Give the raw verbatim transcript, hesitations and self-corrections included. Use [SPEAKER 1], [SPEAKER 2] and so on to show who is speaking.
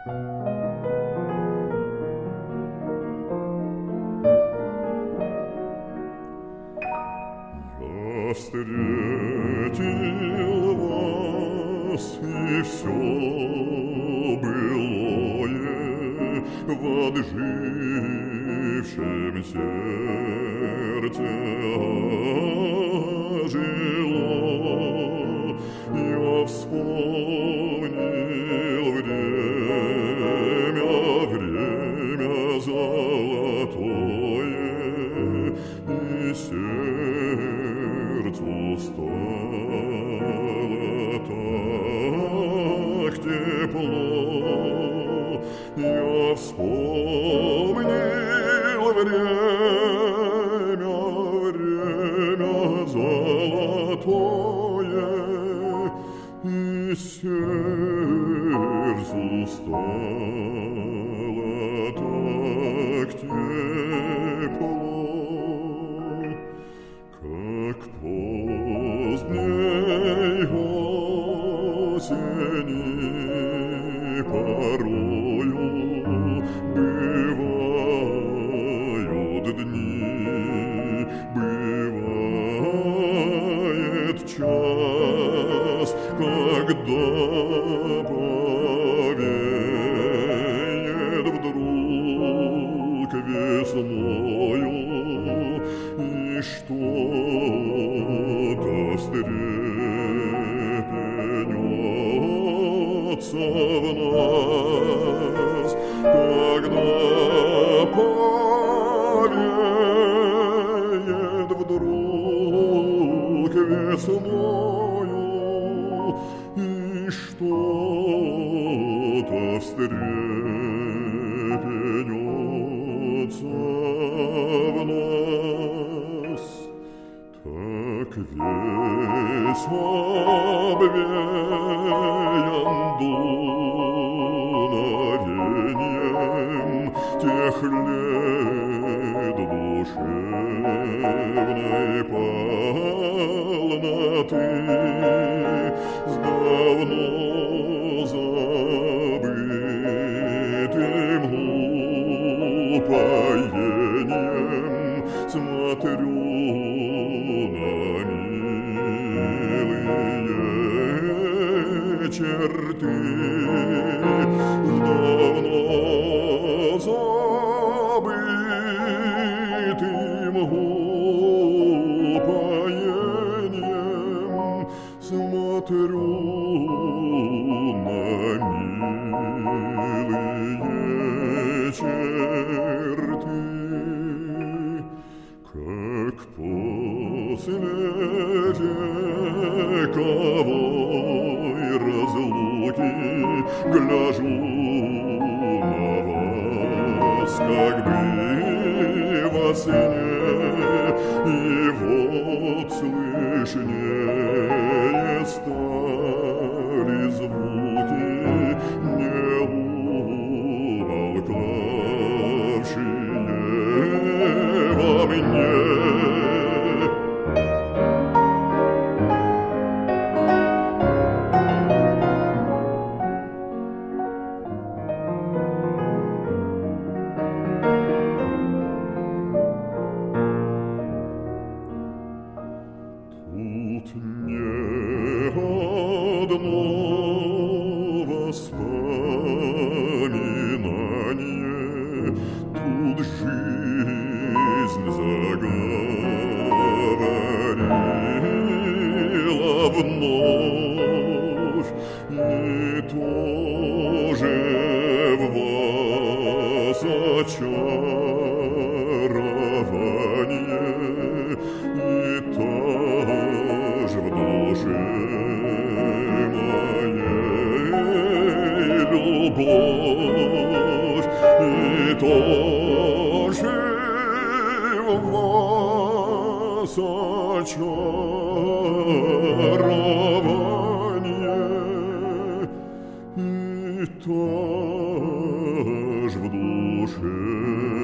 [SPEAKER 1] Я встретил вас, и все былое в отжившем сердце ожило. Я вспомнил время, время золотое, и сердцу стало так тепло. Я вспомнил время, время золотое, и сердцу стало так тепло. Как поздней осени порою бывают дни, бывает час, когда повеет вдруг весною, и что-то встрепенется в нас, когда повеет вдруг весною, и что-то встрепенется в нас. Так весь обвеян дуновеньем тех лет душевной полноты, с давно забытым упоением смотрю на милые черты, с давно забытым упоением смотрю на милые черты. Как после вековой разлуки гляжу на вас, как бы во сне, и вот слышнее стали звуки, не умолкавшие во мне. Тут не одно воспоминание, тут жизнь заговорила вновь, и тоже в вас очарование, и та же в душе моей любовь, и тоже в вас очарование, и та же в душе